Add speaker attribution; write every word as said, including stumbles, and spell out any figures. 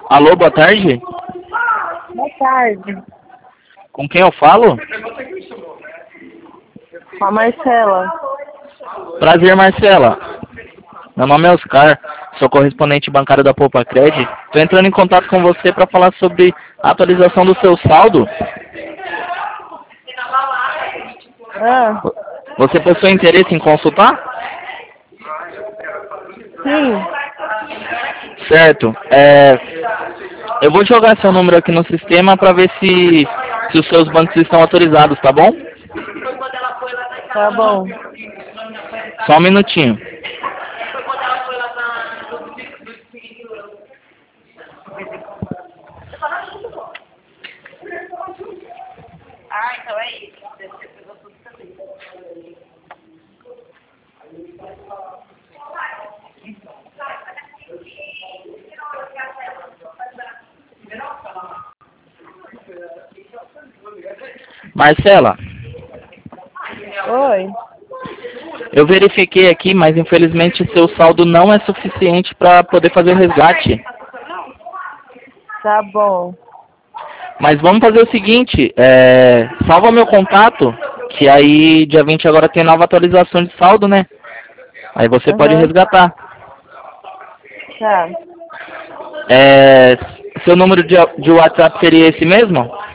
Speaker 1: Alô, boa tarde.
Speaker 2: Boa tarde.
Speaker 1: Com quem eu falo?
Speaker 2: Com a Marcela.
Speaker 1: Prazer, Marcela. Meu nome é Oscar, sou correspondente bancário da Poupa Cred. Estou entrando em contato com você para falar sobre a atualização do seu saldo.
Speaker 2: Ah,
Speaker 1: Você possui interesse em consultar?
Speaker 2: sim.
Speaker 1: Certo. É, eu vou jogar seu número aqui no sistema para ver se, se os seus bancos estão autorizados, tá bom?
Speaker 2: Tá bom.
Speaker 1: Só um minutinho.
Speaker 3: Ah, então é isso.
Speaker 1: Marcela,
Speaker 2: Oi.
Speaker 1: eu verifiquei aqui, mas infelizmente seu saldo não é suficiente para poder fazer o resgate.
Speaker 2: Tá bom.
Speaker 1: Mas vamos fazer o seguinte, é, salva meu contato, que aí dia vinte agora tem nova atualização de saldo, né? Aí você pode
Speaker 2: Aham.
Speaker 1: resgatar.
Speaker 2: Tá.
Speaker 1: É, seu número de, de WhatsApp seria esse mesmo?